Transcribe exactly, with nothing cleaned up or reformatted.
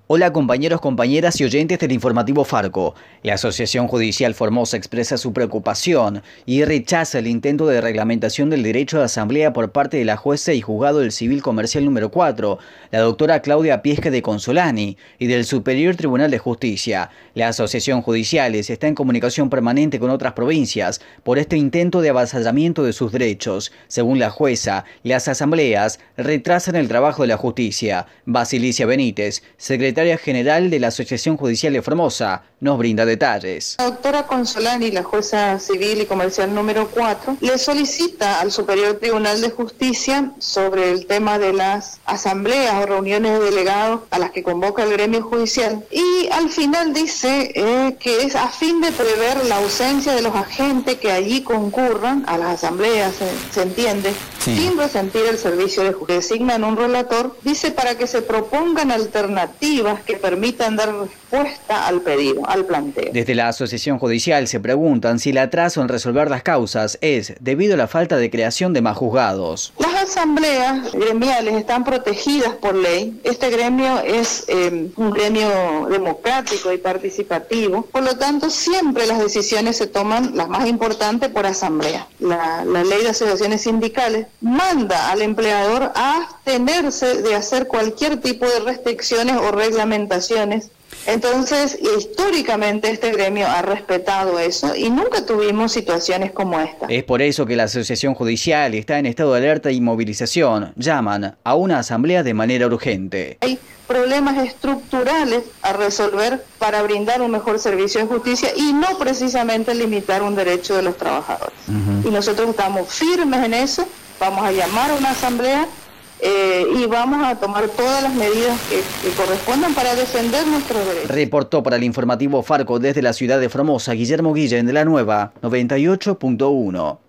Hola compañeros, compañeras y oyentes del informativo Farco. La Asociación Judicial Formosa expresa su preocupación y rechaza el intento de reglamentación del derecho de asamblea por parte de la jueza y juzgado del Civil Comercial número cuatro, la doctora Claudia Piesque de Consolani, y del Superior Tribunal de Justicia. La Asociación Judicial está en comunicación permanente con otras provincias por este intento de avasallamiento de sus derechos. Según la jueza, las asambleas retrasan el trabajo de la justicia. Basilicia Benítez, secretaria Secretaria General de la Asociación Judicial de Formosa, nos brinda detalles. La doctora Consolani, la jueza civil y comercial número cuatro, le solicita al Superior Tribunal de Justicia sobre el tema de las asambleas o reuniones de delegados a las que convoca el gremio judicial, y al final dice eh, que es a fin de prever la ausencia de los agentes que allí concurran a las asambleas, se, se entiende, sí, sin resentir el servicio de justicia. Designan un relator, dice, para que se propongan alternativas que permitan dar respuesta al pedido, al planteo. Desde la Asociación Judicial se preguntan si el atraso en resolver las causas es debido a la falta de creación de más juzgados. Las asambleas gremiales están protegidas por ley. Este gremio es eh, un gremio democrático y participativo, por lo tanto siempre las decisiones se toman, las más importantes, por asamblea. La, la ley de asociaciones sindicales manda al empleador a abstenerse de hacer cualquier tipo de restricciones o reglamentaciones. Entonces, históricamente este gremio ha respetado eso y nunca tuvimos situaciones como esta. Es por eso que la Asociación Judicial está en estado de alerta y movilización. Llaman a una asamblea de manera urgente. Hay problemas estructurales a resolver para brindar un mejor servicio de justicia y no precisamente limitar un derecho de los trabajadores. Uh-huh. Y nosotros estamos firmes en eso, vamos a llamar a una asamblea Eh, y vamos a tomar todas las medidas que, que correspondan para defender nuestros derechos. Reportó para el informativo Farco desde la ciudad de Formosa, Guillermo Guillén de la Nueva noventa y ocho punto uno.